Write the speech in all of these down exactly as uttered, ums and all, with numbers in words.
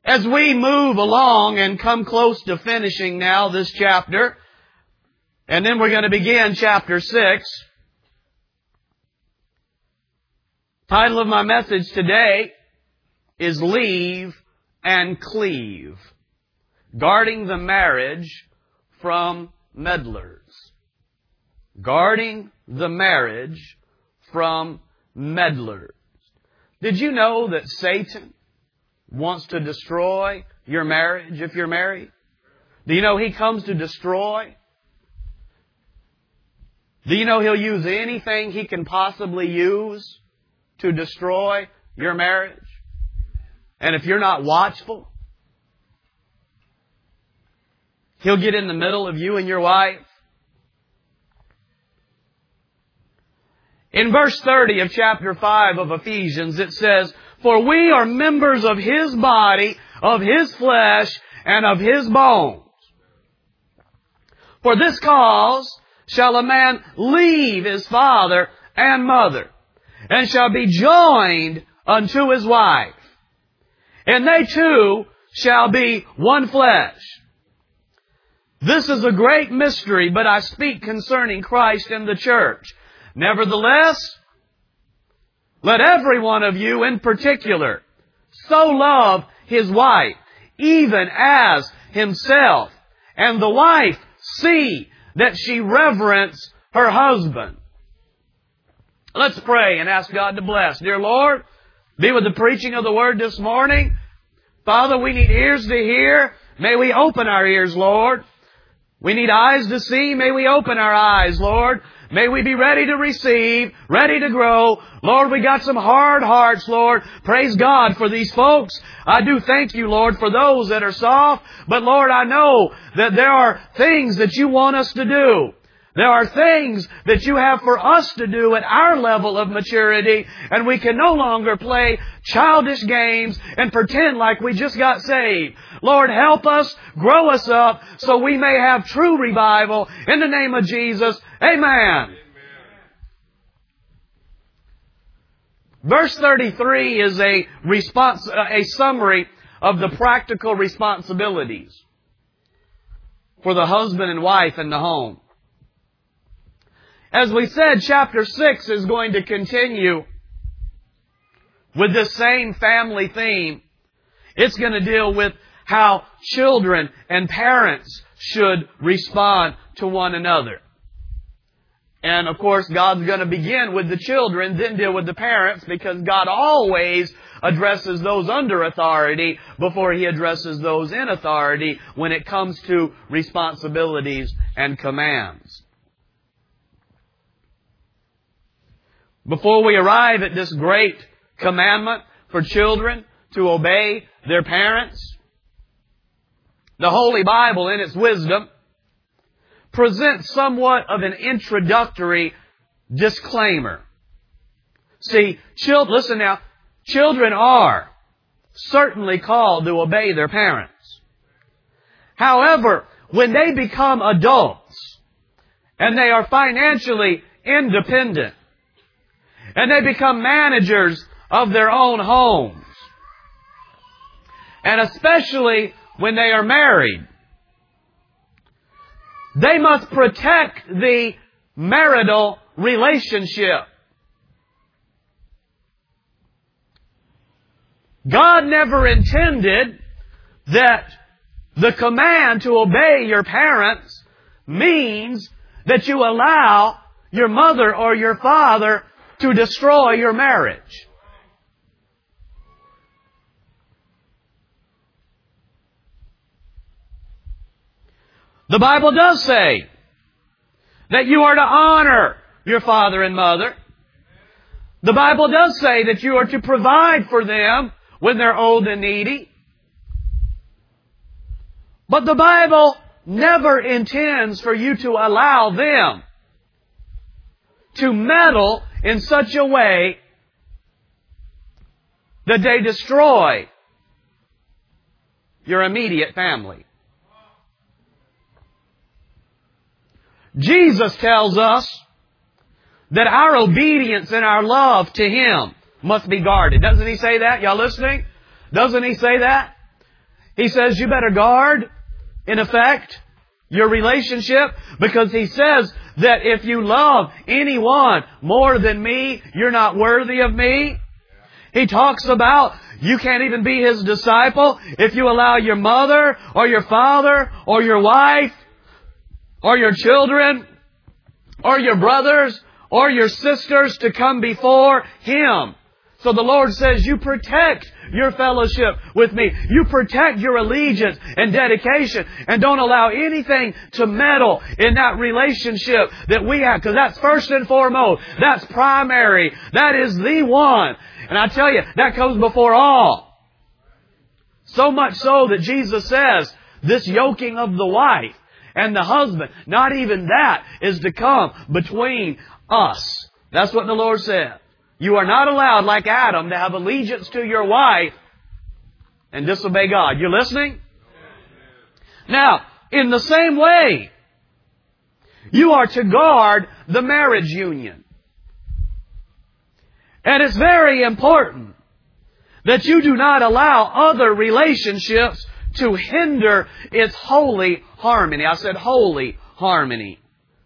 As we move along and come close to finishing now this chapter, and then we're going to begin chapter six. Title of my message today is Leave and Cleave. Guarding the marriage from meddlers. Guarding the marriage from meddlers. Did you know that Satan wants to destroy your marriage if you're married? Do you know he comes to destroy? Do you know he'll use anything he can possibly use to destroy your marriage? And if you're not watchful, he'll get in the middle of you and your wife. In verse thirty of chapter five of Ephesians, it says, "For we are members of His body, of His flesh, and of His bones. For this cause shall a man leave his father and mother, and shall be joined unto his wife. And they two shall be one flesh." This is a great mystery, but I speak concerning Christ and the church. Nevertheless, let every one of you in particular so love his wife, even as himself, and the wife see that she reverence her husband. Let's pray and ask God to bless. Dear Lord, be with the preaching of the Word this morning. Father, we need ears to hear. May we open our ears, Lord. We need eyes to see. May we open our eyes, Lord. May we be ready to receive, ready to grow. Lord, we got some hard hearts, Lord. Praise God for these folks. I do thank you, Lord, for those that are soft. But Lord, I know that there are things that you want us to do. There are things that you have for us to do at our level of maturity, and we can no longer play childish games and pretend like we just got saved. Lord, help us, grow us up, so we may have true revival. In the name of Jesus, amen. Amen. Verse thirty-three is a response, a summary of the practical responsibilities for the husband and wife in the home. As we said, chapter six is going to continue with this same family theme. It's going to deal with how children and parents should respond to one another. And of course, God's going to begin with the children, then deal with the parents, because God always addresses those under authority before He addresses those in authority when it comes to responsibilities and commands. Before we arrive at this great commandment for children to obey their parents, the Holy Bible, in its wisdom, presents somewhat of an introductory disclaimer. See, children, listen now, children are certainly called to obey their parents. However, when they become adults and they are financially independent, and they become managers of their own homes, and especially when they are married, they must protect the marital relationship. God never intended that the command to obey your parents means that you allow your mother or your father to destroy your marriage. The Bible does say that you are to honor your father and mother. The Bible does say that you are to provide for them when they're old and needy. But the Bible never intends for you to allow them to meddle in such a way that they destroy your immediate family. Jesus tells us that our obedience and our love to Him must be guarded. Doesn't He say that? Y'all listening? Doesn't He say that? He says you better guard, in effect, your relationship, because He says that if you love anyone more than me, you're not worthy of me. He talks about you can't even be His disciple if you allow your mother or your father or your wife or your children or your brothers or your sisters to come before Him. So the Lord says, you protect your fellowship with me. You protect your allegiance and dedication. And don't allow anything to meddle in that relationship that we have. Because that's first and foremost. That's primary. That is the one. And I tell you, that comes before all. So much so that Jesus says, this yoking of the wife and the husband, not even that is to come between us. That's what the Lord said. You are not allowed, like Adam, to have allegiance to your wife and disobey God. You listening? Now, in the same way, you are to guard the marriage union. And it's very important that you do not allow other relationships to hinder its holy harmony. I said holy harmony.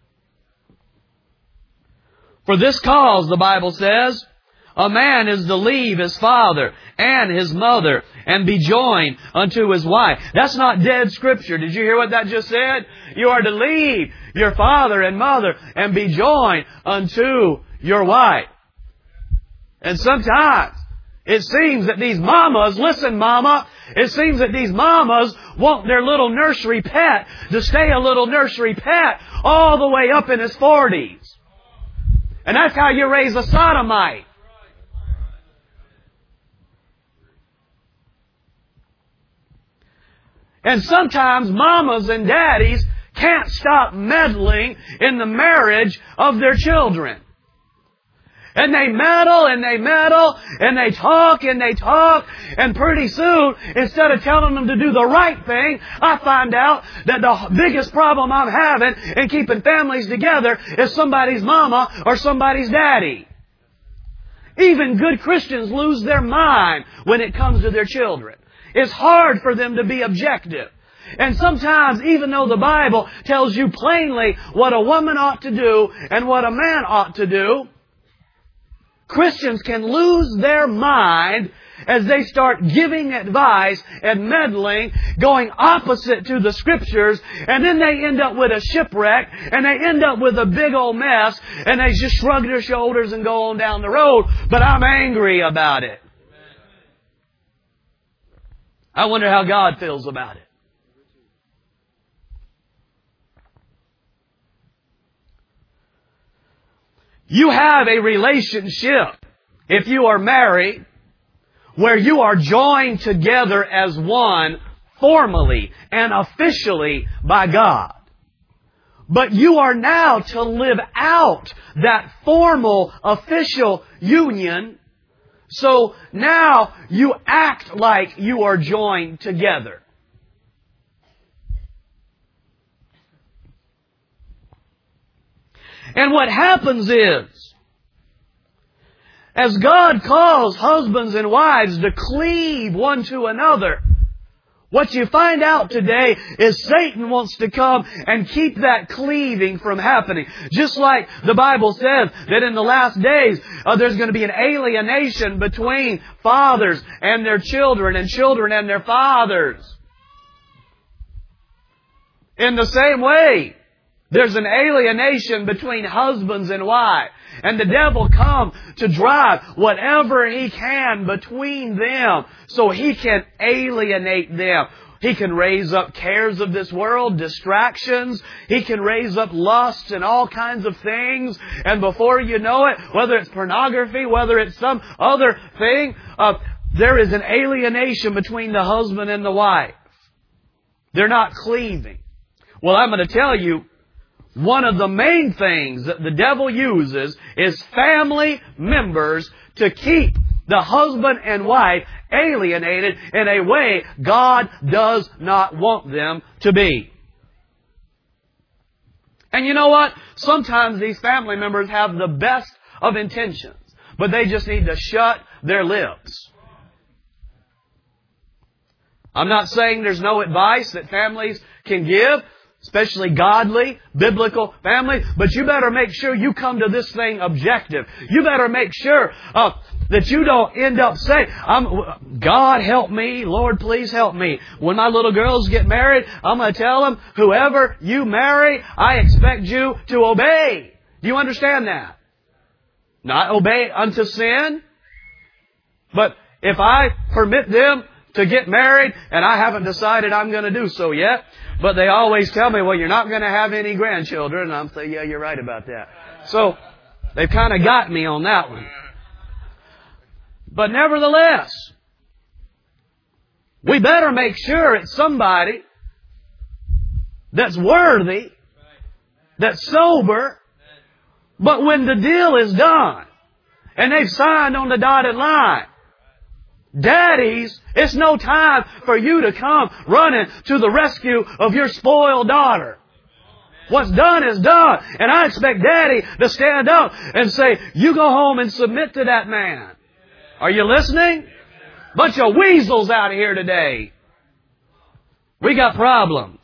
For this cause, the Bible says, a man is to leave his father and his mother and be joined unto his wife. That's not dead Scripture. Did you hear what that just said? You are to leave your father and mother and be joined unto your wife. And sometimes it seems that these mamas, listen mama, it seems that these mamas want their little nursery pet to stay a little nursery pet all the way up in his forties. And that's how you raise a sodomite. And sometimes mamas and daddies can't stop meddling in the marriage of their children. And they meddle and they meddle and they talk and they talk. And pretty soon, instead of telling them to do the right thing, I find out that the biggest problem I'm having in keeping families together is somebody's mama or somebody's daddy. Even good Christians lose their mind when it comes to their children. It's hard for them to be objective. And sometimes, even though the Bible tells you plainly what a woman ought to do and what a man ought to do, Christians can lose their mind as they start giving advice and meddling, going opposite to the Scriptures, and then they end up with a shipwreck, and they end up with a big old mess, and they just shrug their shoulders and go on down the road, but I'm angry about it. I wonder how God feels about it. You have a relationship, if you are married, where you are joined together as one formally and officially by God. But you are now to live out that formal, official union. So now you act like you are joined together. And what happens is, as God calls husbands and wives to cleave one to another, what you find out today is Satan wants to come and keep that cleaving from happening. Just like the Bible says that in the last days uh, there's going to be an alienation between fathers and their children and children and their fathers. In the same way, there's an alienation between husbands and wives. And the devil comes to drive whatever he can between them so he can alienate them. He can raise up cares of this world, distractions. He can raise up lusts and all kinds of things. And before you know it, whether it's pornography, whether it's some other thing, uh, there is an alienation between the husband and the wife. They're not cleaving. Well, I'm going to tell you, one of the main things that the devil uses is family members to keep the husband and wife alienated in a way God does not want them to be. And you know what? Sometimes these family members have the best of intentions, but they just need to shut their lips. I'm not saying there's no advice that families can give, especially godly, biblical families, but you better make sure you come to this thing objective. You better make sure uh, that you don't end up saying, I'm, God help me, Lord please help me. When my little girls get married, I'm going to tell them, whoever you marry, I expect you to obey. Do you understand that? Not obey unto sin, but if I permit them to get married, and I haven't decided I'm going to do so yet, but they always tell me, well, you're not going to have any grandchildren. And I'm saying, yeah, you're right about that. So they've kind of got me on that one. But nevertheless, we better make sure it's somebody that's worthy, that's sober, but when the deal is done and they've signed on the dotted line, daddies, it's no time for you to come running to the rescue of your spoiled daughter. What's done is done. And I expect daddy to stand up and say, you go home and submit to that man. Are you listening? Bunch of weasels out here today. We got problems.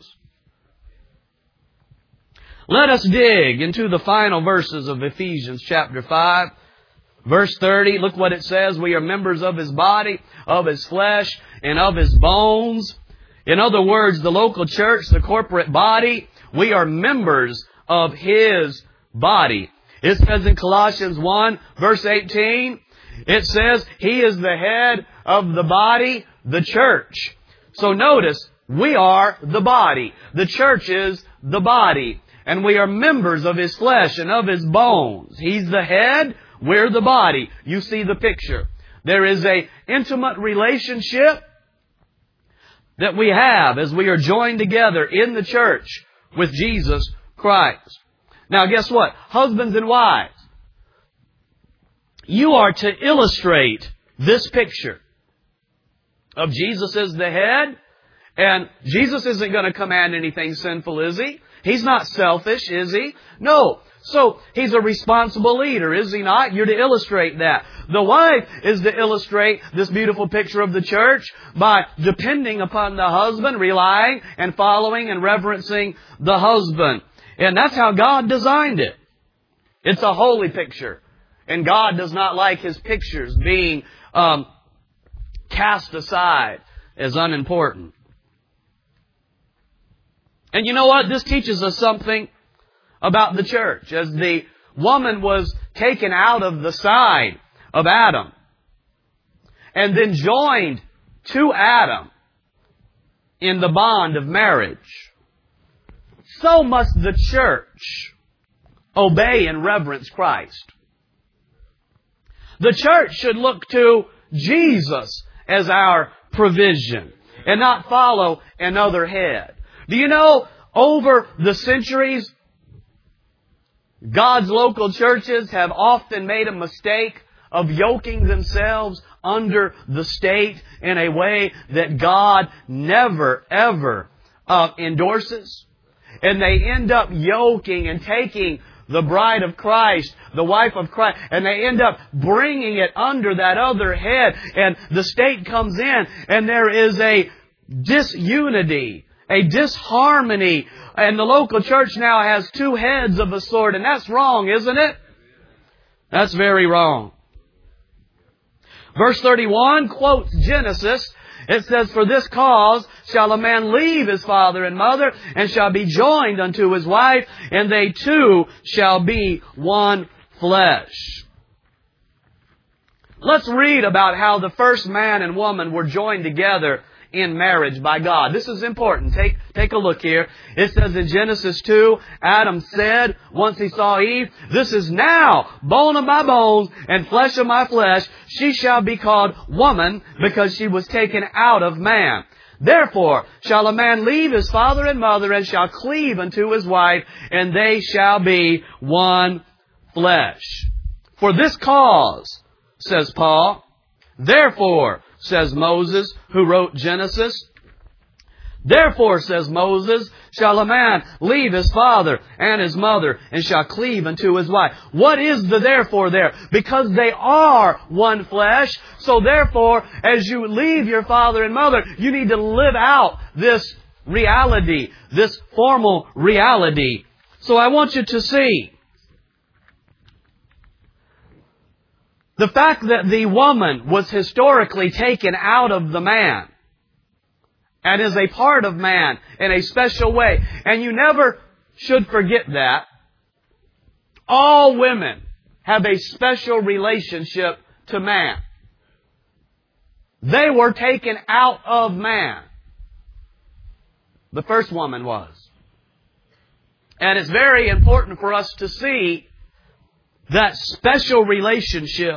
Let us dig into the final verses of Ephesians chapter five. Verse thirty, look what it says. We are members of His body, of His flesh, and of His bones. In other words, the local church, the corporate body, we are members of His body. It says in Colossians one, verse eighteen, it says, He is the head of the body, the church. So notice, we are the body. The church is the body. And we are members of His flesh and of His bones. He's the head. We're the body. You see the picture. There is an intimate relationship that we have as we are joined together in the church with Jesus Christ. Now guess what? Husbands and wives, you are to illustrate this picture of Jesus as the head. And Jesus isn't going to command anything sinful, is He? He's not selfish, is He? No. So, He's a responsible leader, is He not? You're to illustrate that. The wife is to illustrate this beautiful picture of the church by depending upon the husband, relying and following and reverencing the husband. And that's how God designed it. It's a holy picture. And God does not like His pictures being um, cast aside as unimportant. And you know what? This teaches us something about the church. As the woman was taken out of the side of Adam and then joined to Adam in the bond of marriage, so must the church obey and reverence Christ. The church should look to Jesus as our provision and not follow another head. Do you know, over the centuries, God's local churches have often made a mistake of yoking themselves under the state in a way that God never, ever uh, endorses. And they end up yoking and taking the bride of Christ, the wife of Christ, and they end up bringing it under that other head. And the state comes in and there is a disunity, a disharmony, and the local church now has two heads of a sort, and that's wrong, isn't it? That's very wrong. Verse thirty-one quotes Genesis. It says, For this cause shall a man leave his father and mother, and shall be joined unto his wife, and they two shall be one flesh. Let's read about how the first man and woman were joined together in marriage by God. This is important. Take, take a look here. It says in Genesis two, Adam said, once he saw Eve, This is now bone of my bones and flesh of my flesh. She shall be called woman, because she was taken out of man. Therefore shall a man leave his father and mother, and shall cleave unto his wife, and they shall be one flesh. For this cause, says Paul, therefore, says Moses, who wrote Genesis, Therefore, says Moses, shall a man leave his father and his mother, and shall cleave unto his wife. What is the therefore there? Because they are one flesh. So therefore, as you leave your father and mother, you need to live out this reality, this formal reality. So I want you to see the fact that the woman was historically taken out of the man and is a part of man in a special way. And you never should forget that. All women have a special relationship to man. They were taken out of man. The first woman was. And it's very important for us to see that special relationship.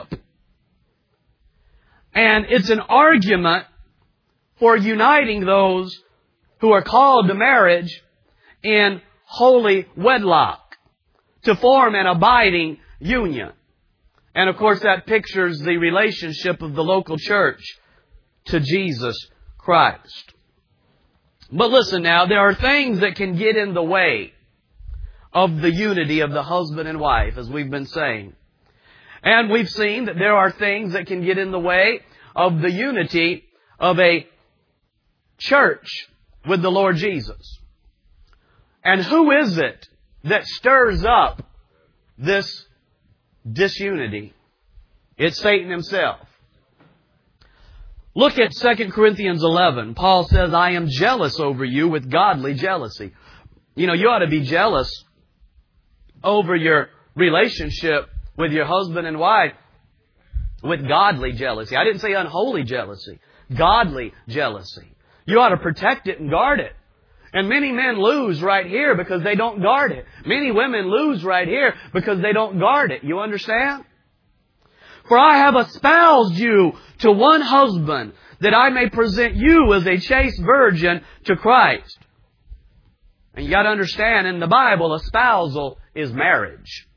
And it's an argument for uniting those who are called to marriage in holy wedlock, to form an abiding union. And of course that pictures the relationship of the local church to Jesus Christ. But listen now, there are things that can get in the way of the unity of the husband and wife, as we've been saying. And we've seen that there are things that can get in the way of the unity of a church with the Lord Jesus. And who is it that stirs up this disunity? It's Satan himself. Look at Second Corinthians eleven. Paul says, I am jealous over you with godly jealousy. You know, you ought to be jealous over your relationship with your husband and wife with godly jealousy. I didn't say unholy jealousy. Godly jealousy. You ought to protect it and guard it. And many men lose right here because they don't guard it. Many women lose right here because they don't guard it. You understand? For I have espoused you to one husband, that I may present you as a chaste virgin to Christ. And you got to understand, in the Bible, espousal is marriage.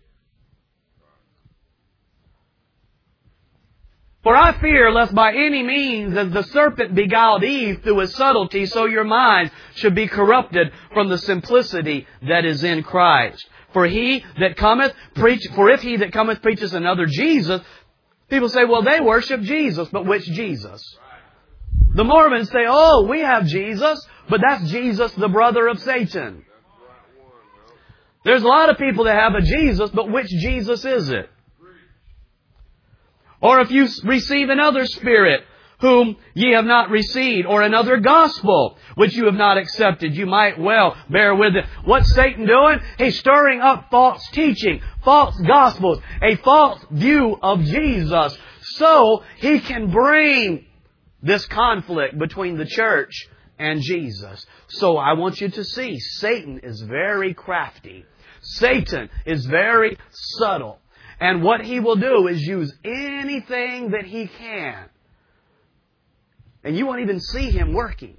For I fear lest by any means, as the serpent beguiled Eve through his subtlety, so your minds should be corrupted from the simplicity that is in Christ. For he that cometh preach, for if he that cometh preaches another Jesus, people say, well, they worship Jesus, but which Jesus? The Mormons say, oh, we have Jesus, but that's Jesus, the brother of Satan. There's a lot of people that have a Jesus, but which Jesus is it? Or if you receive another spirit, whom ye have not received, or another gospel, which you have not accepted, you might well bear with it. What's Satan doing? He's stirring up false teaching, false gospels, a false view of Jesus, so he can bring this conflict between the church and Jesus. So I want you to see, Satan is very crafty. Satan is very subtle. And what he will do is use anything that he can. And you won't even see him working.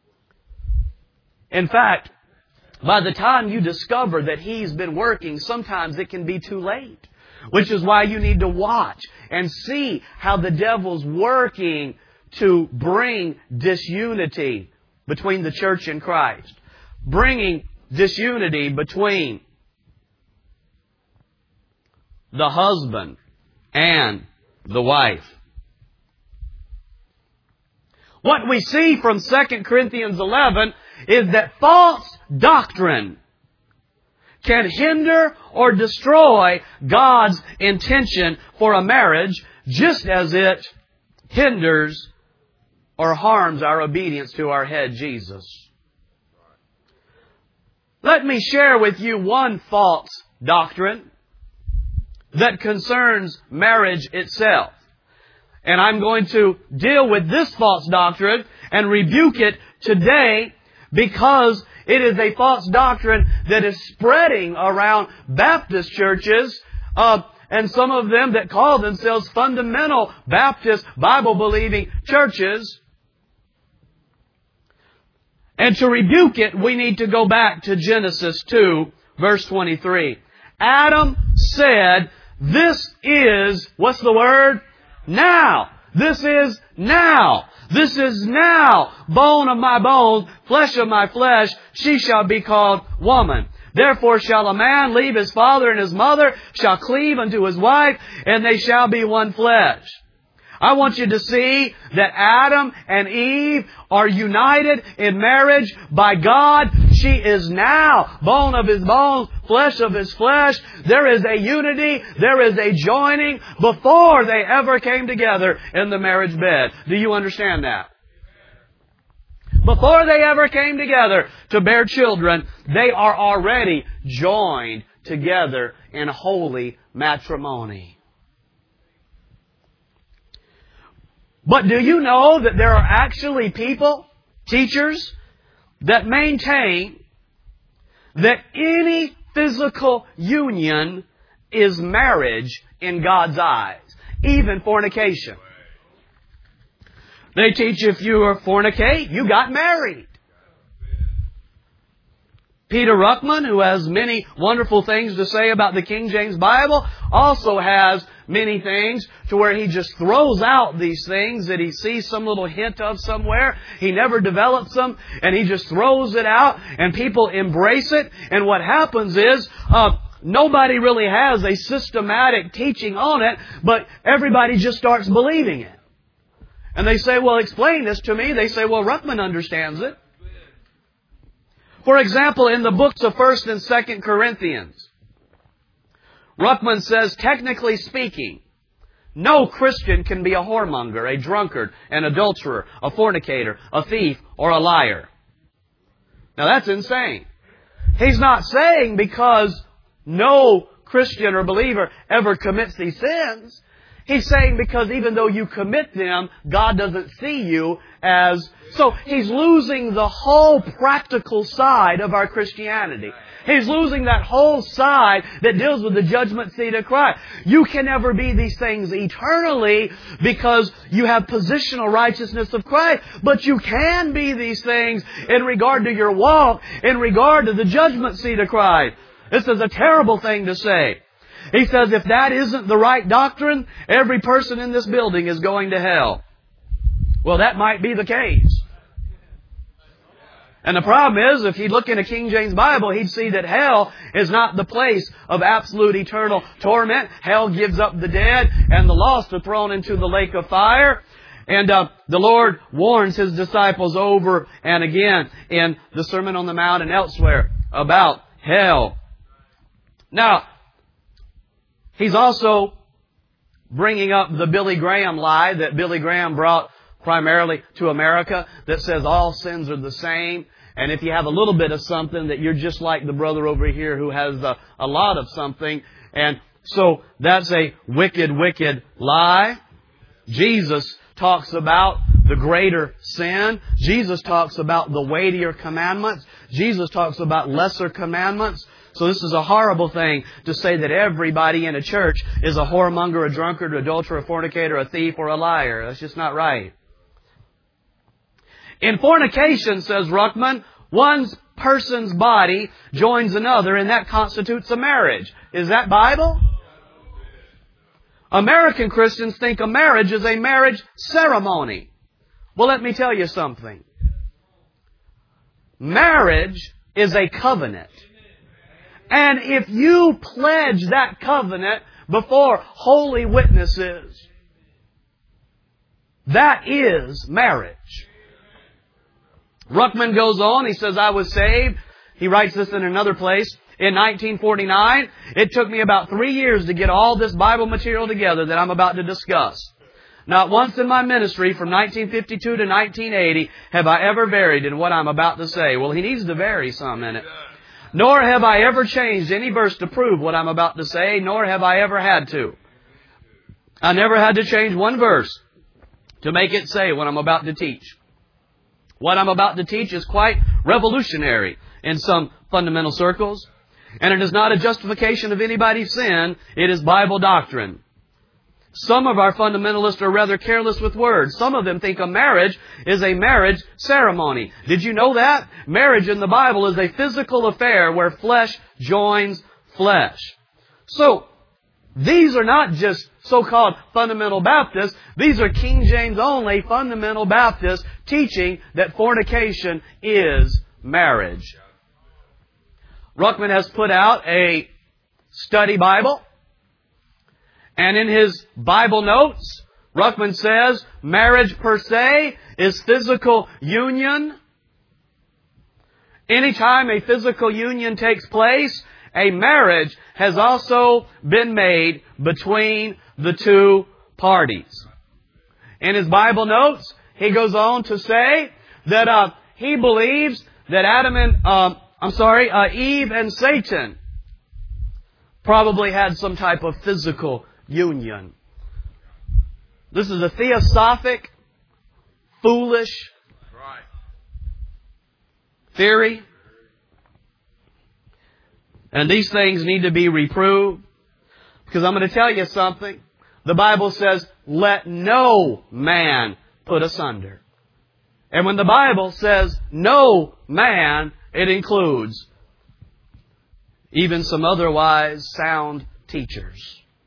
In fact, by the time you discover that he's been working, sometimes it can be too late. Which is why you need to watch and see how the devil's working to bring disunity between the church and Christ. Bringing disunity between the husband and the wife. What we see from Second Corinthians eleven is that false doctrine can hinder or destroy God's intention for a marriage, just as it hinders or harms our obedience to our head, Jesus. Let me share with you one false doctrine that concerns marriage itself. And I'm going to deal with this false doctrine and rebuke it today, because it is a false doctrine that is spreading around Baptist churches, uh, and some of them that call themselves fundamental Baptist Bible-believing churches. And to rebuke it, we need to go back to Genesis two, verse twenty-three. Adam said, this is, what's the word? Now. This is now. This is now. Bone of my bones, flesh of my flesh. She shall be called woman. Therefore shall a man leave his father and his mother, shall cleave unto his wife, and they shall be one flesh. I want you to see that Adam and Eve are united in marriage by God. She is now bone of his bones, flesh of his flesh. There is a unity, there is a joining before they ever came together in the marriage bed. Do you understand that? Before they ever came together to bear children, they are already joined together in holy matrimony. But do you know that there are actually people, teachers, that maintain that any physical union is marriage in God's eyes, even fornication? They teach if you are fornicate, you got married. Peter Ruckman, who has many wonderful things to say about the King James Bible, also has many things to where he just throws out these things that he sees some little hint of somewhere. He never develops them, and he just throws it out, and people embrace it. And what happens is, uh, nobody really has a systematic teaching on it, but everybody just starts believing it. And they say, well, explain this to me. They say, well, Ruckman understands it. For example, in the books of First and Second Corinthians, Ruckman says, technically speaking, no Christian can be a whoremonger, a drunkard, an adulterer, a fornicator, a thief, or a liar. Now that's insane. He's not saying because no Christian or believer ever commits these sins. He's saying because even though you commit them, God doesn't see you as... So he's losing the whole practical side of our Christianity. He's losing that whole side that deals with the judgment seat of Christ. You can never be these things eternally because you have positional righteousness of Christ. But you can be these things in regard to your walk, in regard to the judgment seat of Christ. This is a terrible thing to say. He says if that isn't the right doctrine, every person in this building is going to hell. Well, that might be the case. And the problem is, if he'd look in a King James Bible, he'd see that hell is not the place of absolute eternal torment. Hell gives up the dead, and the lost are thrown into the lake of fire. And uh, the Lord warns His disciples over and again in the Sermon on the Mount and elsewhere about hell. Now, He's also bringing up the Billy Graham lie that Billy Graham brought primarily to America that says all sins are the same. And if you have a little bit of something, that you're just like the brother over here who has a, a lot of something. And so that's a wicked, wicked lie. Jesus talks about the greater sin. Jesus talks about the weightier commandments. Jesus talks about lesser commandments. So this is a horrible thing to say that everybody in a church is a whoremonger, a drunkard, an adulterer, a fornicator, a thief, or a liar. That's just not right. In fornication, says Ruckman, one person's body joins another, and that constitutes a marriage. Is that Bible? American Christians think a marriage is a marriage ceremony. Well, let me tell you something. Marriage is a covenant. And if you pledge that covenant before holy witnesses, that is marriage. Ruckman goes on, he says, I was saved. He writes this in another place. In nineteen forty-nine, it took me about three years to get all this Bible material together that I'm about to discuss. Not once in my ministry from nineteen fifty-two to nineteen eighty have I ever varied in what I'm about to say. Well, he needs to vary some in it. Nor have I ever changed any verse to prove what I'm about to say, nor have I ever had to. I never had to change one verse to make it say what I'm about to teach. What I'm about to teach is quite revolutionary in some fundamental circles. And it is not a justification of anybody's sin. It is Bible doctrine. Some of our fundamentalists are rather careless with words. Some of them think a marriage is a marriage ceremony. Did you know that? Marriage in the Bible is a physical affair where flesh joins flesh. So, These are not just so-called fundamental Baptists. These are King James only fundamental Baptists teaching that fornication is marriage. Ruckman has put out a study Bible. And in his Bible notes, Ruckman says, marriage per se is physical union. Anytime a physical union takes place, a marriage has also been made between the two parties. In his Bible notes, he goes on to say that uh, he believes that Adam and, uh, I'm sorry, uh, Eve and Satan probably had some type of physical union. This is a theosophic, foolish theory. And these things need to be reproved. Because I'm going to tell you something. The Bible says, let no man put asunder. And when the Bible says no man, it includes even some otherwise sound teachers.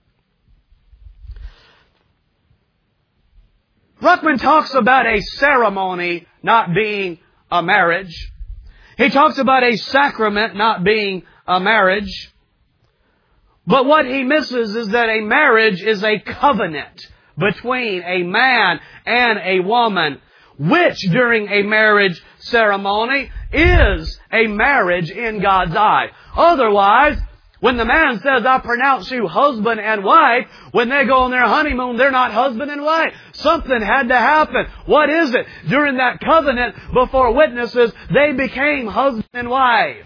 Ruckman talks about a ceremony not being a marriage. He talks about a sacrament not being a marriage. But what he misses is that a marriage is a covenant between a man and a woman, which during a marriage ceremony is a marriage in God's eye. Otherwise, when the man says, I pronounce you husband and wife, when they go on their honeymoon, they're not husband and wife. Something had to happen. What is it? During that covenant before witnesses, they became husband and wife.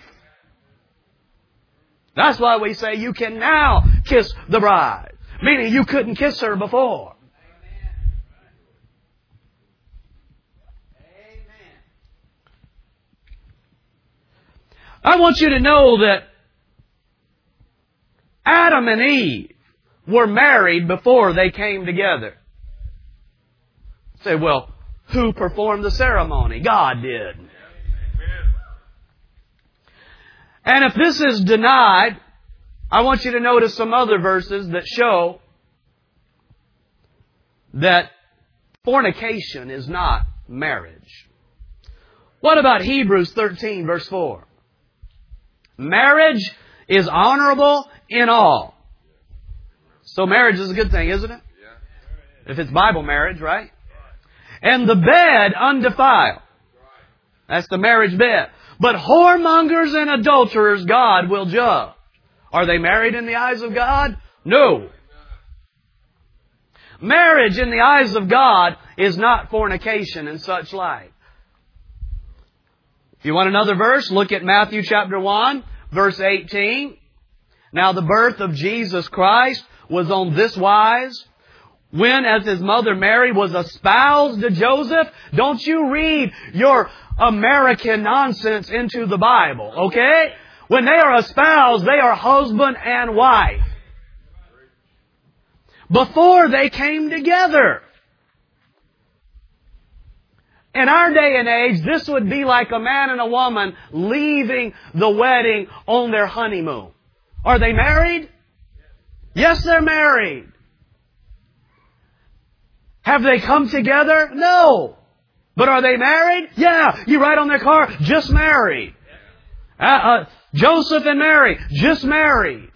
That's why we say you can now kiss the bride. Meaning you couldn't kiss her before. I want you to know that Adam and Eve were married before they came together. Say, well, who performed the ceremony? God did. And if this is denied, I want you to notice some other verses that show that fornication is not marriage. What about Hebrews thirteen, verse four? Marriage is honorable in all. So marriage is a good thing, isn't it? If it's Bible marriage, right? And the bed undefiled. That's the marriage bed. But whoremongers and adulterers God will judge. Are they married in the eyes of God? No. Marriage in the eyes of God is not fornication and such like. If you want another verse, look at Matthew chapter one, verse eighteen. Now the birth of Jesus Christ was on this wise. When, as His mother Mary was espoused to Joseph, don't you read your American nonsense into the Bible, okay? When they are espoused, they are husband and wife. Before they came together. In our day and age, this would be like a man and a woman leaving the wedding on their honeymoon. Are they married? Yes, they're married. Have they come together? No. But are they married? Yeah. You write on their car, just married. Uh, uh, Joseph and Mary, just married.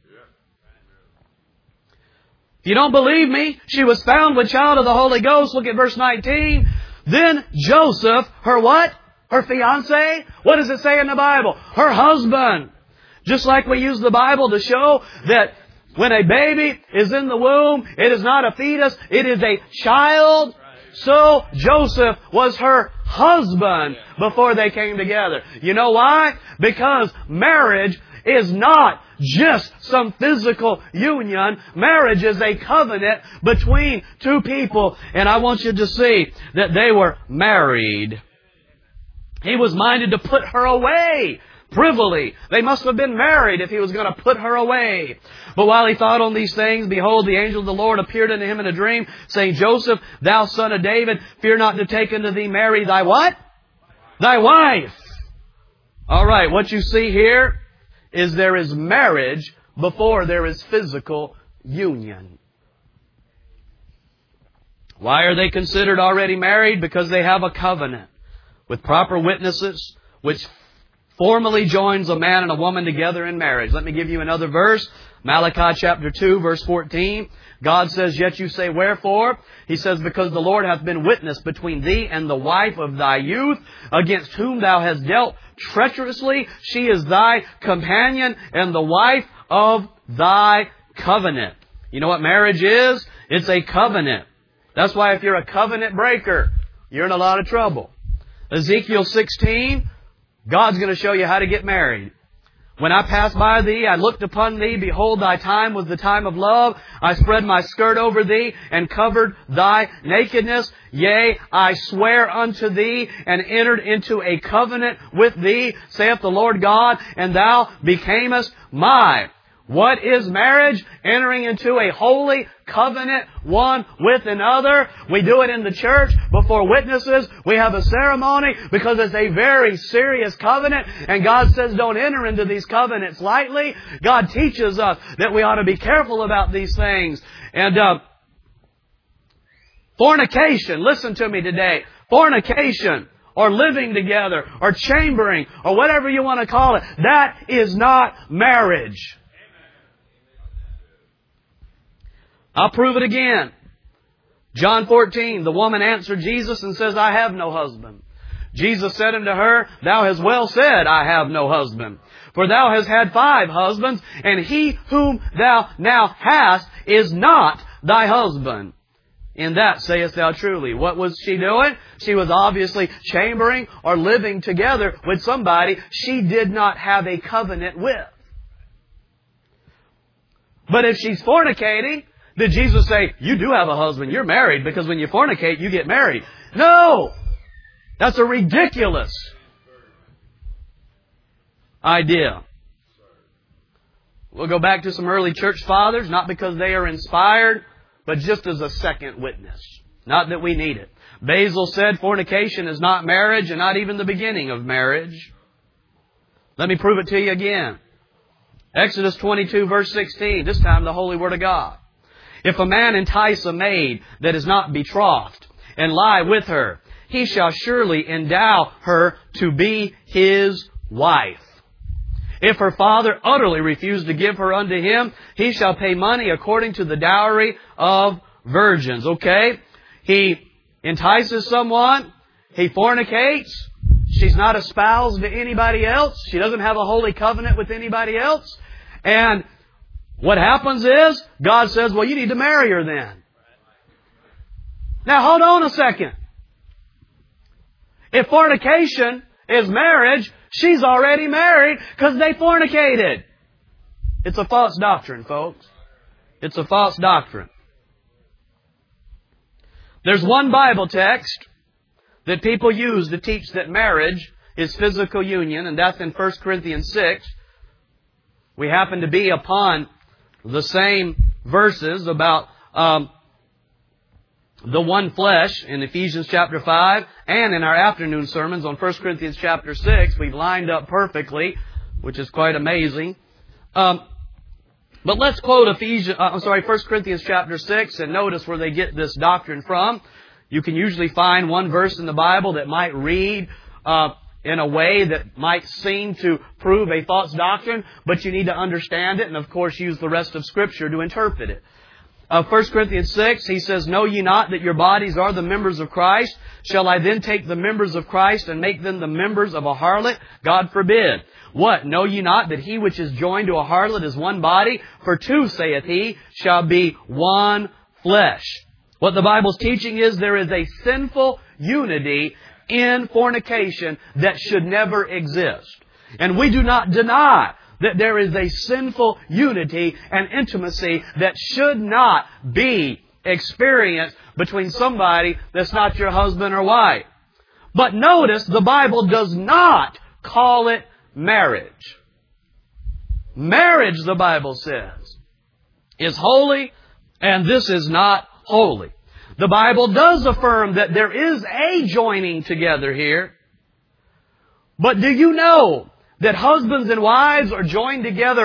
If you don't believe me, she was found with child of the Holy Ghost. Look at verse nineteen. Then Joseph, her what? Her fiancé? What does it say in the Bible? Her husband. Just like we use the Bible to show that when a baby is in the womb, it is not a fetus, it is a child. So Joseph was her husband before they came together. You know why? Because marriage is not just some physical union. Marriage is a covenant between two people. And I want you to see that they were married. He was minded to put her away privily. They must have been married if he was going to put her away. But while he thought on these things, behold, the angel of the Lord appeared unto him in a dream, saying, Joseph, thou son of David, fear not to take unto thee Mary thy what? Thy wife. All right, what you see here is there is marriage before there is physical union. Why are they considered already married? Because they have a covenant with proper witnesses, which formally joins a man and a woman together in marriage. Let me give you another verse. Malachi chapter two, verse fourteen. God says, Yet you say, Wherefore? He says, Because the Lord hath been witness between thee and the wife of thy youth, against whom thou hast dealt treacherously. She is thy companion and the wife of thy covenant. You know what marriage is? It's a covenant. That's why if you're a covenant breaker, you're in a lot of trouble. Ezekiel sixteen, God's going to show you how to get married. When I passed by thee, I looked upon thee. Behold, thy time was the time of love. I spread my skirt over thee and covered thy nakedness. Yea, I swear unto thee and entered into a covenant with thee, saith the Lord God, and thou becamest mine. What is marriage? Entering into a holy covenant one with another. We do it in the church before witnesses. We have a ceremony because it's a very serious covenant. And God says don't enter into these covenants lightly. God teaches us that we ought to be careful about these things. And uh, fornication, listen to me today. Fornication, or living together, or chambering, or whatever you want to call it, that is not marriage. I'll prove it again. John fourteen, the woman answered Jesus and says, I have no husband. Jesus said unto her, Thou hast well said, I have no husband. For thou hast had five husbands, and he whom thou now hast is not thy husband. In that sayest thou truly. What was she doing? She was obviously chambering or living together with somebody she did not have a covenant with. But if she's fornicating, did Jesus say, you do have a husband, you're married, because when you fornicate, you get married? No! That's a ridiculous idea. We'll go back to some early church fathers, not because they are inspired, but just as a second witness. Not that we need it. Basil said fornication is not marriage and not even the beginning of marriage. Let me prove it to you again. Exodus twenty-two, verse sixteen. This time the Holy Word of God. If a man entice a maid that is not betrothed and lie with her, he shall surely endow her to be his wife. If her father utterly refuse to give her unto him, he shall pay money according to the dowry of virgins. Okay? He entices someone. He fornicates. She's not espoused to anybody else. She doesn't have a holy covenant with anybody else. And what happens is, God says, well, you need to marry her then. Now, hold on a second. If fornication is marriage, she's already married because they fornicated. It's a false doctrine, folks. It's a false doctrine. There's one Bible text that people use to teach that marriage is physical union, and that's in First Corinthians six. We happen to be upon the same verses about um, the one flesh in Ephesians chapter five, and in our afternoon sermons on First Corinthians chapter six. We've lined up perfectly, which is quite amazing. Um, but let's quote Ephesians, uh, I'm sorry, First Corinthians chapter six, and notice where they get this doctrine from. You can usually find one verse in the Bible that might read uh, in a way that might seem to prove a false doctrine, but you need to understand it and, of course, use the rest of Scripture to interpret it. Uh, First Corinthians six, he says, Know ye not that your bodies are the members of Christ? Shall I then take the members of Christ and make them the members of a harlot? God forbid. What? Know ye not that he which is joined to a harlot is one body? For two, saith he, shall be one flesh. What the Bible's teaching is there is a sinful unity in fornication that should never exist. And we do not deny that there is a sinful unity and intimacy that should not be experienced between somebody that's not your husband or wife. But notice the Bible does not call it marriage. Marriage, the Bible says, is holy, and this is not holy. The Bible does affirm that there is a joining together here. But do you know that husbands and wives are joined together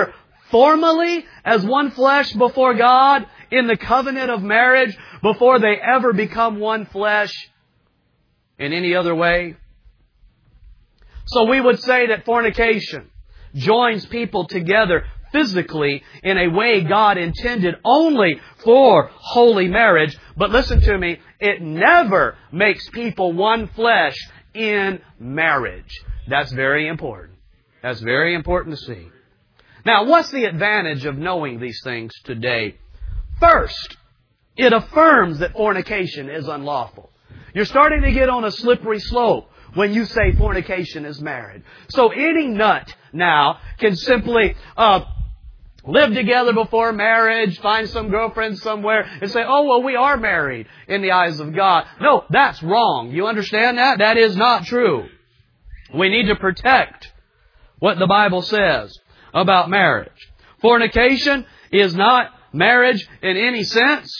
formally as one flesh before God in the covenant of marriage before they ever become one flesh in any other way? So we would say that fornication joins people together physically in a way God intended only for holy marriage. But listen to me, it never makes people one flesh in marriage. That's very important. That's very important to see. Now, what's the advantage of knowing these things today? First, it affirms that fornication is unlawful. You're starting to get on a slippery slope when you say fornication is marriage. So any nut now can simply uh, live together before marriage, find some girlfriend somewhere, and say, oh, well, we are married in the eyes of God. No, that's wrong. You understand that? That is not true. We need to protect what the Bible says about marriage. Fornication is not marriage in any sense.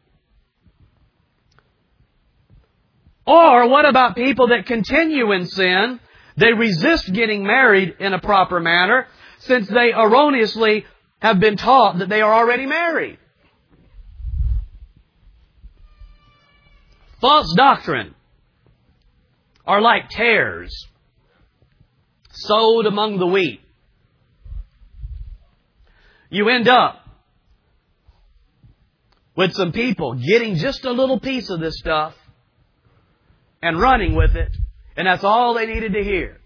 Or what about people that continue in sin? They resist getting married in a proper manner since they erroneously have been taught that they are already married. False doctrine are like tares sowed among the wheat. You end up with some people getting just a little piece of this stuff and running with it, and that's all they needed to hear.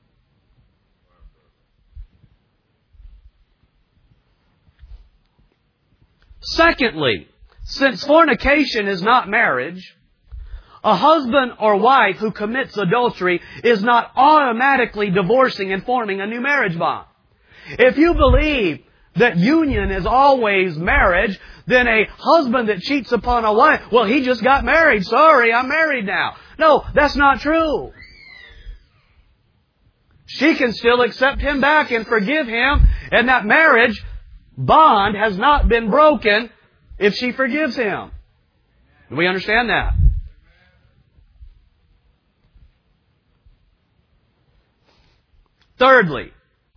Secondly, since fornication is not marriage, a husband or wife who commits adultery is not automatically divorcing and forming a new marriage bond. If you believe that union is always marriage, then a husband that cheats upon a wife, well, he just got married. Sorry, I'm married now. No, that's not true. She can still accept him back and forgive him, and that marriage bond has not been broken if she forgives him. Do we understand that? Thirdly,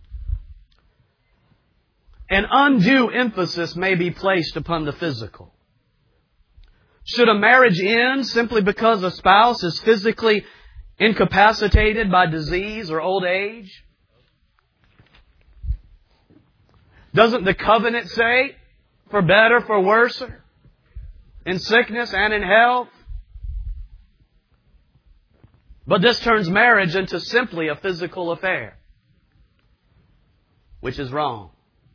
an undue emphasis may be placed upon the physical. Should a marriage end simply because a spouse is physically incapacitated by disease or old age? Doesn't the covenant say, for better, for worse, in sickness and in health? But this turns marriage into simply a physical affair, which is wrong.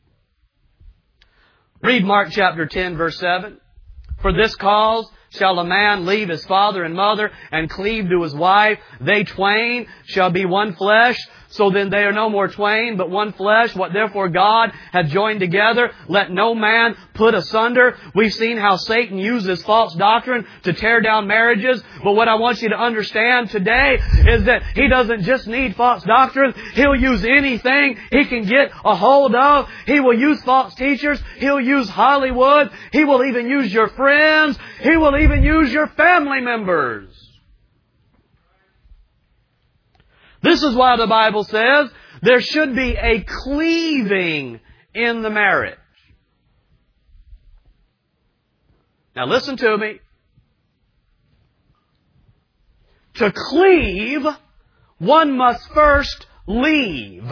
Read Mark chapter ten, verse seven. For this cause shall a man leave his father and mother and cleave to his wife. They twain shall be one flesh. So then they are no more twain, but one flesh. What therefore God hath joined together, let no man put asunder. We've seen how Satan uses false doctrine to tear down marriages. But what I want you to understand today is that he doesn't just need false doctrine. He'll use anything he can get a hold of. He will use false teachers. He'll use Hollywood. He will even use your friends. He will even use your family members. This is why the Bible says there should be a cleaving in the marriage. Now listen to me. To cleave, one must first leave.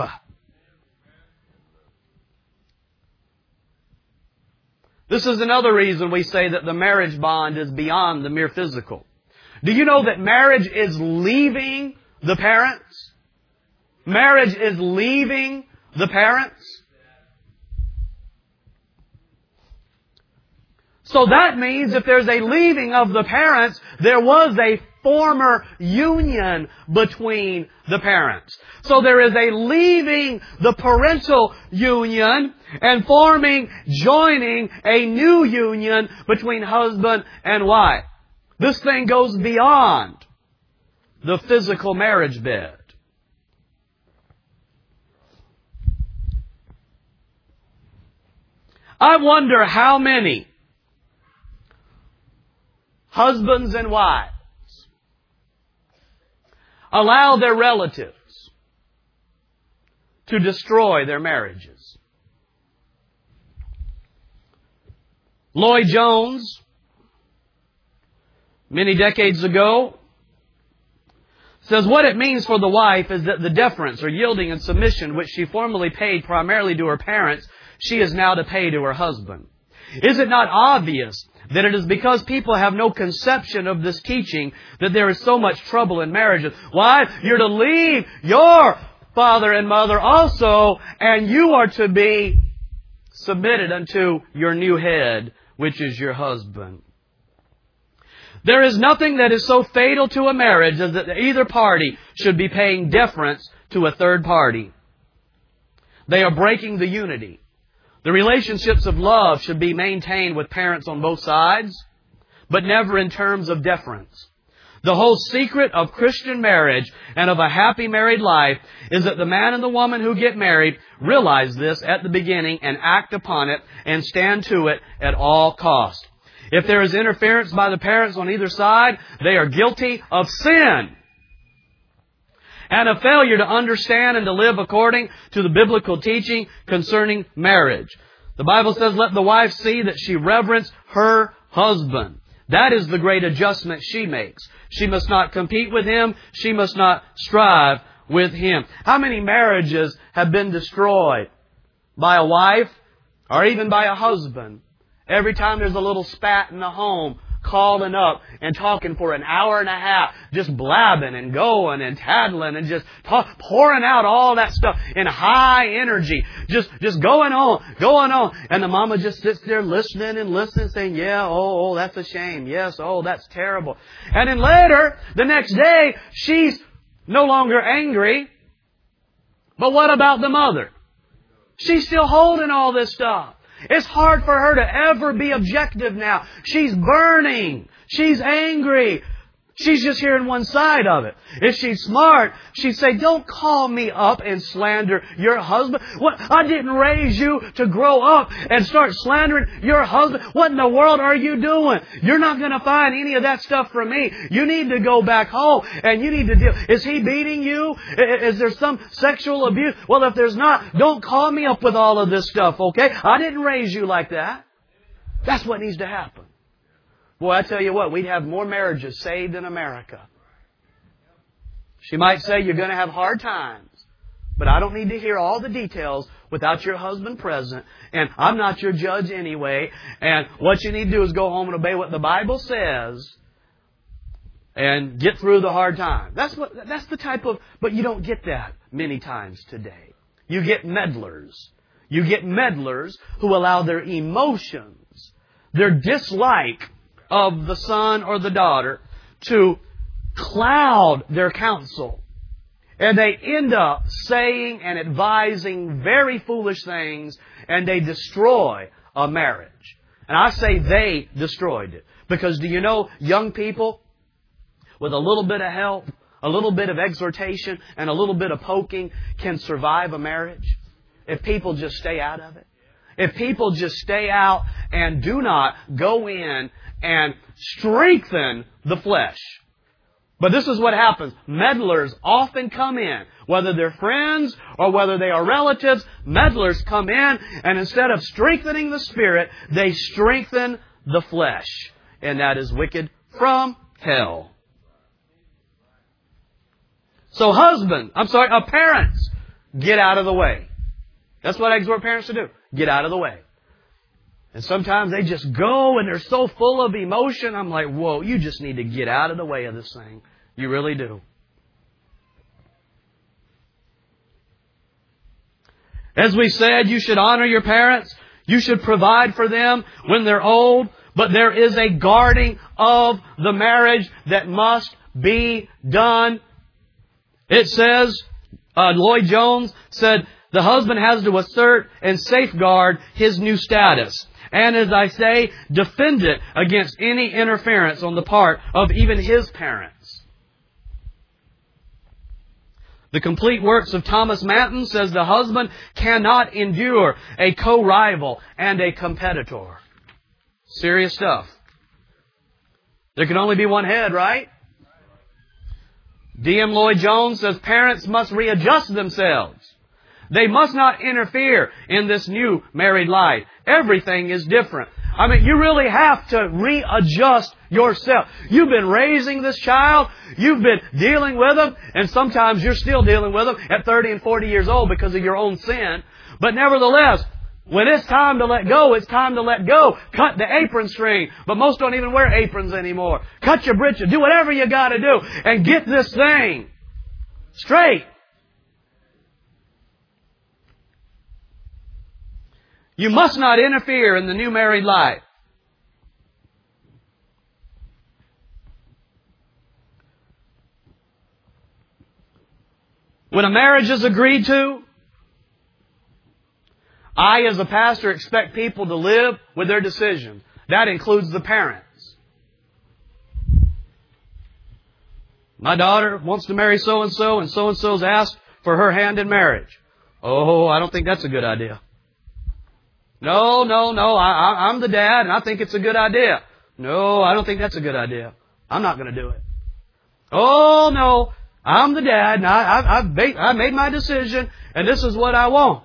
This is another reason we say that the marriage bond is beyond the mere physical. Do you know that marriage is leaving the parents? Marriage is leaving the parents. So that means if there's a leaving of the parents, there was a former union between the parents. So there is a leaving the parental union and forming, joining a new union between husband and wife. This thing goes beyond the physical marriage bed. I wonder how many husbands and wives allow their relatives to destroy their marriages. Lloyd Jones, many decades ago, says what it means for the wife is that the deference or yielding and submission which she formerly paid primarily to her parents, she is now to pay to her husband. Is it not obvious that it is because people have no conception of this teaching that there is so much trouble in marriages? Why? You're to leave your father and mother also, and you are to be submitted unto your new head, which is your husband. There is nothing that is so fatal to a marriage as that either party should be paying deference to a third party. They are breaking the unity. The relationships of love should be maintained with parents on both sides, but never in terms of deference. The whole secret of Christian marriage and of a happy married life is that the man and the woman who get married realize this at the beginning and act upon it and stand to it at all costs. If there is interference by the parents on either side, they are guilty of sin and a failure to understand and to live according to the biblical teaching concerning marriage. The Bible says, let the wife see that she reverence her husband. That is the great adjustment she makes. She must not compete with him. She must not strive with him. How many marriages have been destroyed by a wife or even by a husband? Every time there's a little spat in the home, calling up and talking for an hour and a half, just blabbing and going and tattling and just talk, pouring out all that stuff in high energy, just just going on, going on. And the mama just sits there listening and listening, saying, yeah, oh, oh, that's a shame. Yes, oh, that's terrible. And then later, the next day, she's no longer angry. But what about the mother? She's still holding all this stuff. It's hard for her to ever be objective now. She's burning. She's angry. She's just hearing one side of it. If she's smart, she'd say, don't call me up and slander your husband. What? I didn't raise you to grow up and start slandering your husband. What in the world are you doing? You're not going to find any of that stuff from me. You need to go back home and you need to deal. Is he beating you? Is there some sexual abuse? Well, if there's not, don't call me up with all of this stuff, okay? I didn't raise you like that. That's what needs to happen. Boy, I tell you what, we'd have more marriages saved in America. She might say you're going to have hard times, but I don't need to hear all the details without your husband present, and I'm not your judge anyway, and what you need to do is go home and obey what the Bible says and get through the hard time. That's what, that's the type of, but you don't get that many times today. You get meddlers. You get meddlers who allow their emotions, their dislike of the son or the daughter to cloud their counsel. And they end up saying and advising very foolish things, and they destroy a marriage. And I say they destroyed it. Because do you know, young people, with a little bit of help, a little bit of exhortation, and a little bit of poking, can survive a marriage if people just stay out of it. If people just stay out and do not go in and strengthen the flesh. But this is what happens. Meddlers often come in, whether they're friends or whether they are relatives. Meddlers come in, and instead of strengthening the spirit, they strengthen the flesh. And that is wicked from hell. So husband, I'm sorry, uh, parents, get out of the way. That's what I exhort parents to do. Get out of the way. And sometimes they just go and they're so full of emotion. I'm like, whoa, you just need to get out of the way of this thing. You really do. As we said, you should honor your parents. You should provide for them when they're old. But there is a guarding of the marriage that must be done. It says, uh, Lloyd Jones said, the husband has to assert and safeguard his new status. And as I say, defend it against any interference on the part of even his parents. The Complete Works of Thomas Manton says the husband cannot endure a co-rival and a competitor. Serious stuff. There can only be one head, right? D M Lloyd Jones says parents must readjust themselves. They must not interfere in this new married life. Everything is different. I mean, you really have to readjust yourself. You've been raising this child. You've been dealing with them. And sometimes you're still dealing with them at thirty and forty years old because of your own sin. But nevertheless, when it's time to let go, it's time to let go. Cut the apron string. But most don't even wear aprons anymore. Cut your britches. Do whatever you got to do. And get this thing straight. You must not interfere in the new married life. When a marriage is agreed to, I, as a pastor, expect people to live with their decision. That includes the parents. My daughter wants to marry so-and-so, and so-and-so's asked for her hand in marriage. Oh, I don't think that's a good idea. No, no, no, I, I, I'm the dad, and I think it's a good idea. No, I don't think that's a good idea. I'm not going to do it. Oh, no, I'm the dad, and I, I, I've made, I made my decision, and this is what I want.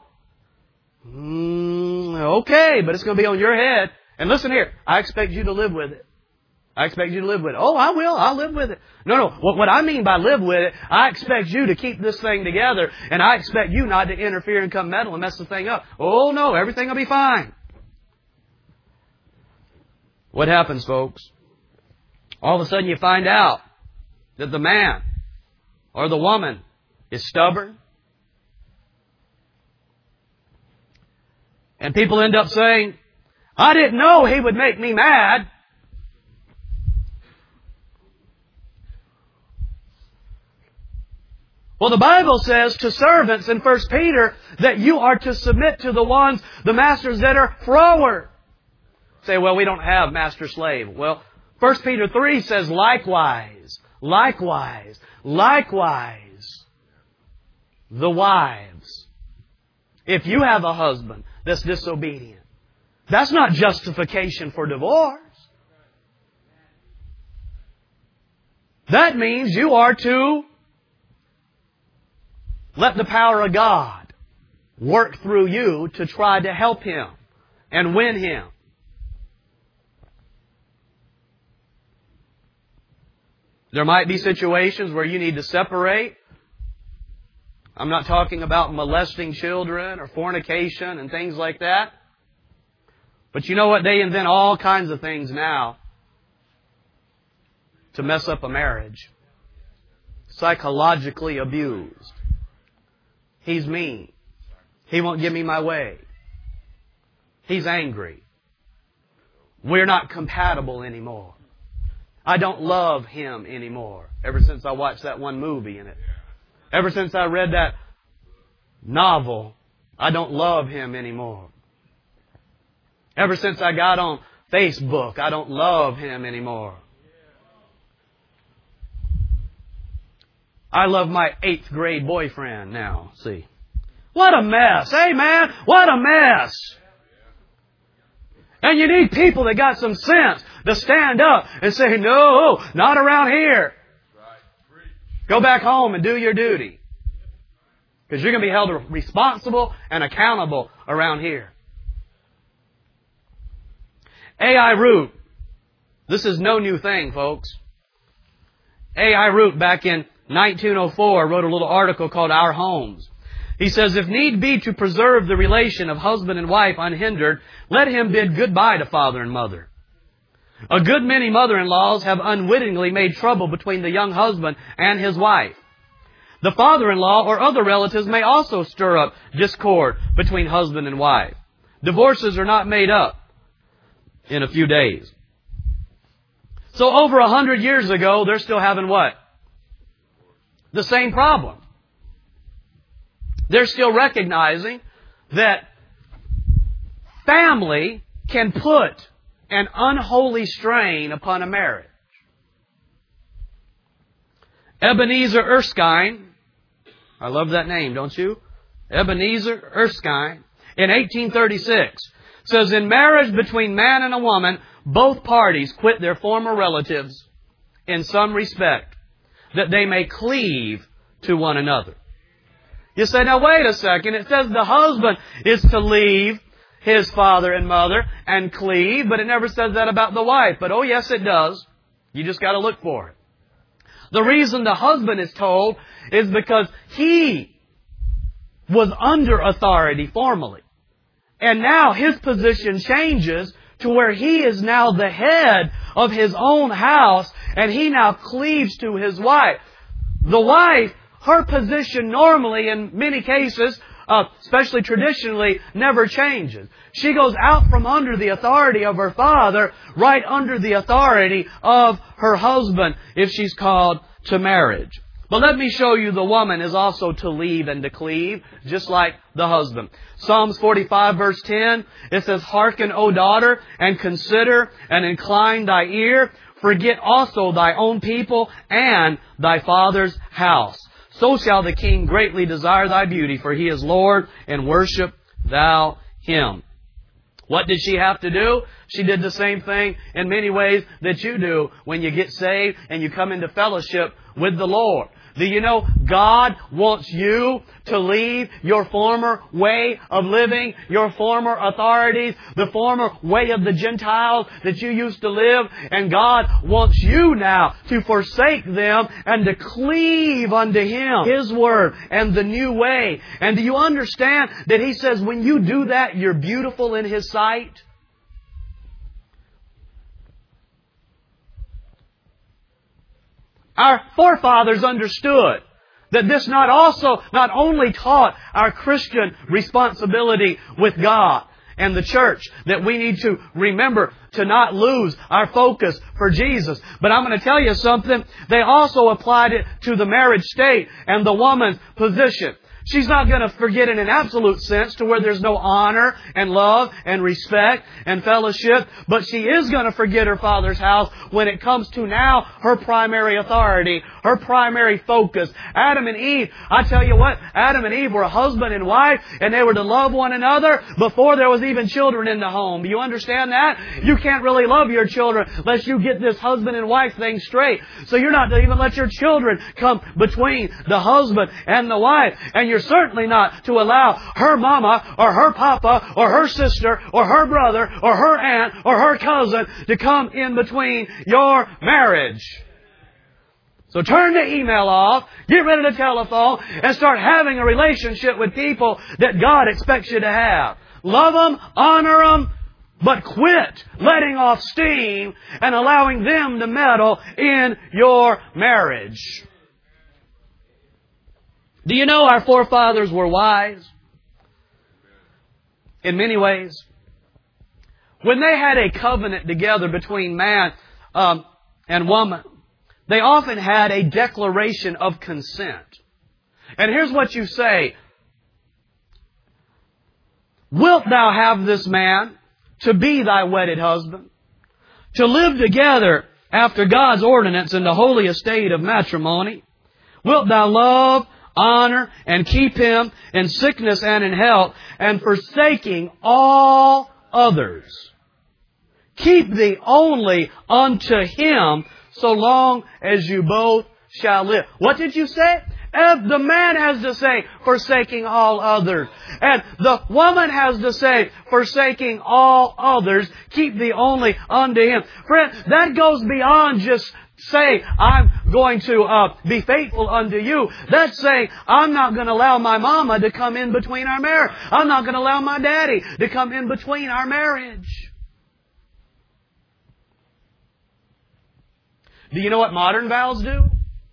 Mm, okay, but it's going to be on your head. And listen here, I expect you to live with it. I expect you to live with it. Oh, I will. I'll live with it. No, no. What, what I mean by live with it, I expect you to keep this thing together, and I expect you not to interfere and come meddle and mess the thing up. Oh, no. Everything will be fine. What happens, folks? All of a sudden you find out that the man or the woman is stubborn. And people end up saying, I didn't know he would make me mad. Well, the Bible says to servants in First Peter that you are to submit to the ones, the masters that are froward. Say, well, we don't have master-slave. Well, First Peter three says likewise, likewise, likewise, the wives. If you have a husband that's disobedient, that's not justification for divorce. That means you are to let the power of God work through you to try to help him and win him. There might be situations where you need to separate. I'm not talking about molesting children or fornication and things like that. But you know what? They invent all kinds of things now to mess up a marriage. Psychologically abused. He's mean. He won't give me my way. He's angry. We're not compatible anymore. I don't love him anymore. Ever since I watched that one movie in it. Ever since I read that novel, I don't love him anymore. Ever since I got on Facebook, I don't love him anymore. I love my eighth grade boyfriend now. See. What a mess. Hey man, what a mess. And you need people that got some sense to stand up and say, no, not around here. Go back home and do your duty. Because you're going to be held responsible and accountable around here. A I Root. This is no new thing, folks. A I Root back in nineteen oh four wrote a little article called Our Homes. He says, if need be to preserve the relation of husband and wife unhindered, let him bid goodbye to father and mother. A good many mother-in-laws have unwittingly made trouble between the young husband and his wife. The father-in-law or other relatives may also stir up discord between husband and wife. Divorces are not made up in a few days. So over a hundred years ago, they're still having what? The same problem. They're still recognizing that family can put an unholy strain upon a marriage. Ebenezer Erskine, I love that name, don't you? Ebenezer Erskine, in eighteen thirty-six, says, in marriage between man and a woman, both parties quit their former relatives in some respect, that they may cleave to one another. You say, now wait a second, it says the husband is to leave his father and mother and cleave, but it never says that about the wife. But oh yes, it does. You just got to look for it. The reason the husband is told is because he was under authority formerly. And now his position changes to where he is now the head of his own house, and he now cleaves to his wife. The wife, her position normally in many cases, uh, especially traditionally, never changes. She goes out from under the authority of her father, right under the authority of her husband, if she's called to marriage. But let me show you the woman is also to leave and to cleave, just like the husband. Psalms forty-five verse ten, it says, Hearken, O daughter, and consider, and incline thy ear. Forget also thy own people and thy father's house. So shall the king greatly desire thy beauty, for he is Lord, and worship thou him. What did she have to do? She did the same thing in many ways that you do when you get saved and you come into fellowship with the Lord. Do you know God wants you to leave your former way of living, your former authorities, the former way of the Gentiles that you used to live, and God wants you now to forsake them and to cleave unto Him, His Word, and the new way. And do you understand that He says when you do that, you're beautiful in His sight? Our forefathers understood that this not also, not only taught our Christian responsibility with God and the church, that we need to remember to not lose our focus for Jesus. But I'm going to tell you something. They also applied it to the marriage state and the woman's position. She's not going to forget in an absolute sense to where there's no honor and love and respect and fellowship. But she is going to forget her father's house when it comes to now her primary authority, her primary focus. Adam and Eve, I tell you what, Adam and Eve were a husband and wife, and they were to love one another before there was even children in the home. Do you understand that? You can't really love your children unless you get this husband and wife thing straight. So you're not to even let your children come between the husband and the wife. And you're certainly not to allow her mama or her papa or her sister or her brother or her aunt or her cousin to come in between your marriage. So turn the email off, get rid of the telephone, and start having a relationship with people that God expects you to have. Love them, honor them, but quit letting off steam and allowing them to meddle in your marriage. Do you know our forefathers were wise? In many ways. When they had a covenant together between man um, and woman, they often had a declaration of consent. And here's what you say. Wilt thou have this man to be thy wedded husband, to live together after God's ordinance in the holy estate of matrimony? Wilt thou love, honor, and keep him in sickness and in health, and forsaking all others? Keep thee only unto him, so long as you both shall live. What did you say? If the man has to say, forsaking all others. And the woman has to say, forsaking all others, keep thee only unto him. Friend, that goes beyond just say, I'm going to uh, be faithful unto you. That's saying, I'm not going to allow my mama to come in between our marriage. I'm not going to allow my daddy to come in between our marriage. Do you know what modern vows do?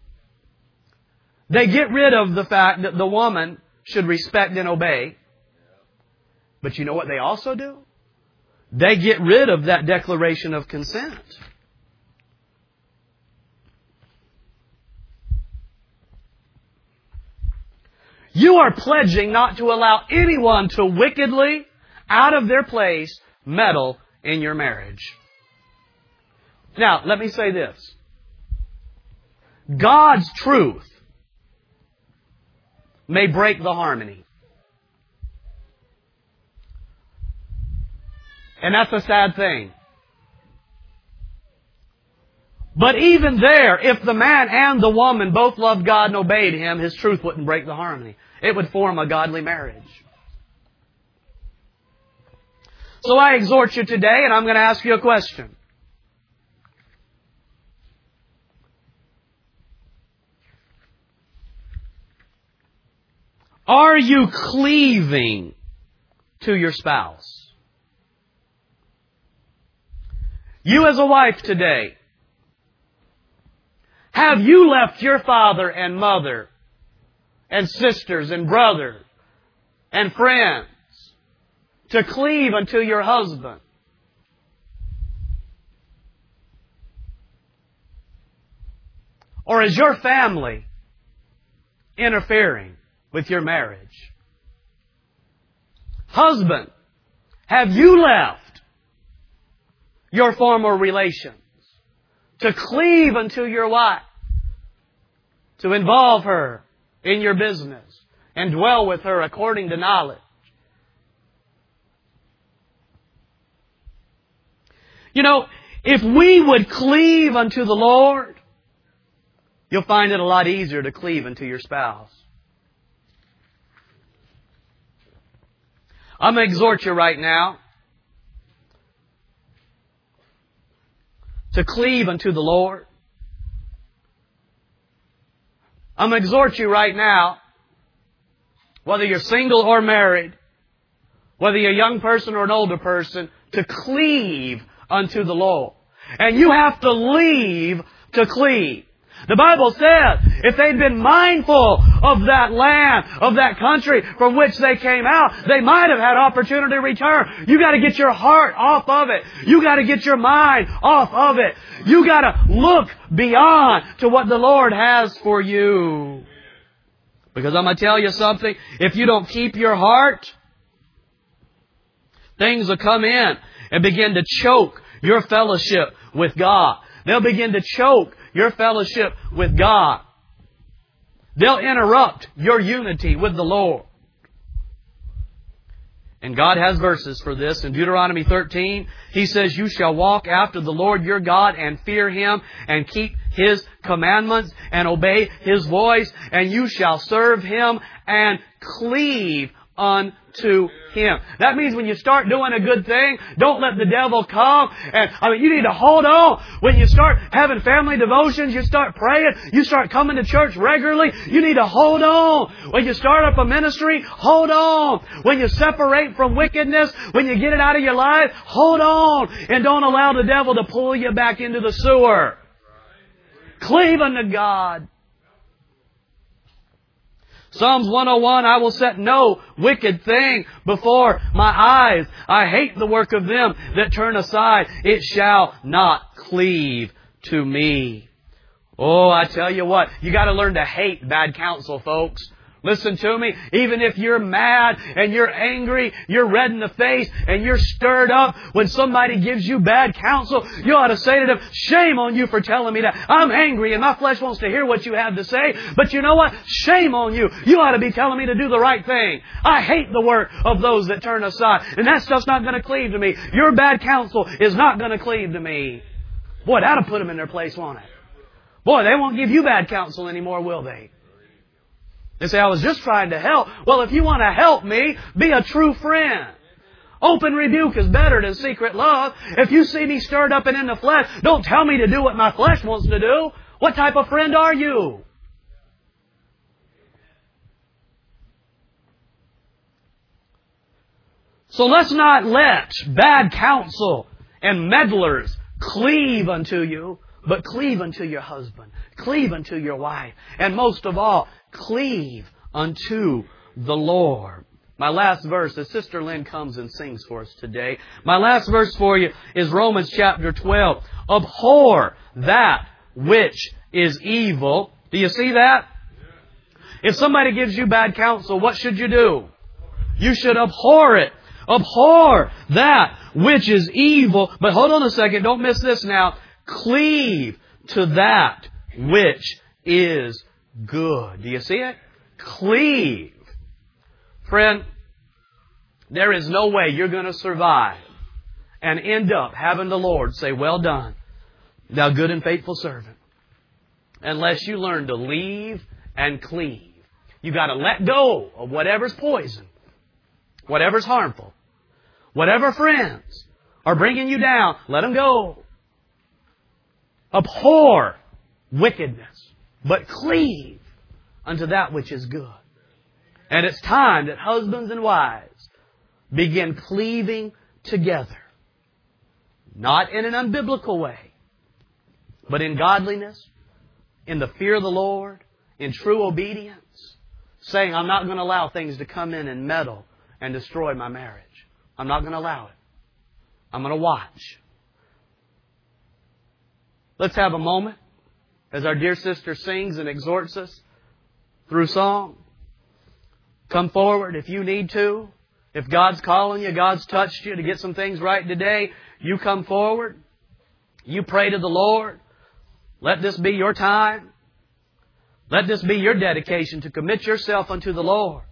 They get rid of the fact that the woman should respect and obey. But you know what they also do? They get rid of that declaration of consent. You are pledging not to allow anyone to wickedly, out of their place, meddle in your marriage. Now, let me say this. God's truth may break the harmony. And that's a sad thing. But even there, if the man and the woman both loved God and obeyed Him, His truth wouldn't break the harmony. It would form a godly marriage. So I exhort you today, and I'm going to ask you a question. Are you cleaving to your spouse? You as a wife today, have you left your father and mother and sisters and brothers and friends to cleave unto your husband? Or is your family interfering with your marriage? Husband, have you left your former relations to cleave unto your wife, to involve her in your business and dwell with her according to knowledge? You know, if we would cleave unto the Lord, you'll find it a lot easier to cleave unto your spouse. I'm going to exhort you right now to cleave unto the Lord. I'm going to exhort you right now, whether you're single or married, whether you're a young person or an older person, to cleave unto the Lord. And you have to leave to cleave. The Bible says if they'd been mindful of that land, of that country from which they came out, they might have had opportunity to return. You got to get your heart off of it. You got to get your mind off of it. You got to look beyond to what the Lord has for you. Because I'm going to tell you something, if you don't keep your heart, things will come in and begin to choke your fellowship with God. They'll begin to choke your fellowship with God. They'll interrupt your unity with the Lord. And God has verses for this. In Deuteronomy thirteen, He says, you shall walk after the Lord your God and fear Him and keep His commandments and obey His voice, and you shall serve Him and cleave unto Him. That means when you start doing a good thing, don't let the devil come. And I mean, you need to hold on. When you start having family devotions, you start praying, you start coming to church regularly, you need to hold on. When you start up a ministry, hold on. When you separate from wickedness, when you get it out of your life, hold on. And don't allow the devil to pull you back into the sewer. Cleave unto God. Psalms one oh one, I will set no wicked thing before my eyes. I hate the work of them that turn aside. It shall not cleave to me. Oh, I tell you what, you got to learn to hate bad counsel, folks. Listen to me. Even if you're mad and you're angry, you're red in the face and you're stirred up, when somebody gives you bad counsel, you ought to say to them, shame on you for telling me that. I'm angry and my flesh wants to hear what you have to say. But you know what? Shame on you. You ought to be telling me to do the right thing. I hate the work of those that turn aside. And that stuff's not going to cleave to me. Your bad counsel is not going to cleave to me. Boy, that'll put them in their place, won't it? Boy, they won't give you bad counsel anymore, will they? They say, I was just trying to help. Well, if you want to help me, be a true friend. Open rebuke is better than secret love. If you see me stirred up and in the flesh, don't tell me to do what my flesh wants to do. What type of friend are you? So let's not let bad counsel and meddlers cleave unto you, but cleave unto your husband. Cleave unto your wife. And most of all, cleave unto the Lord. My last verse, as Sister Lynn comes and sings for us today, my last verse for you is Romans chapter twelve. Abhor that which is evil. Do you see that? If somebody gives you bad counsel, what should you do? You should abhor it. Abhor that which is evil. But hold on a second, don't miss this now. Cleave to that which is good. Do you see it? Cleave. Friend, there is no way you're going to survive and end up having the Lord say, well done, thou good and faithful servant, unless you learn to leave and cleave. You got to let go of whatever's poison, whatever's harmful. Whatever friends are bringing you down, let them go. Abhor wickedness, but cleave unto that which is good. And it's time that husbands and wives begin cleaving together. Not in an unbiblical way, but in godliness, in the fear of the Lord, in true obedience, saying, I'm not going to allow things to come in and meddle and destroy my marriage. I'm not going to allow it. I'm going to watch. Let's have a moment as our dear sister sings and exhorts us through song. Come forward if you need to. If God's calling you, God's touched you to get some things right today, you come forward. You pray to the Lord. Let this be your time. Let this be your dedication to commit yourself unto the Lord.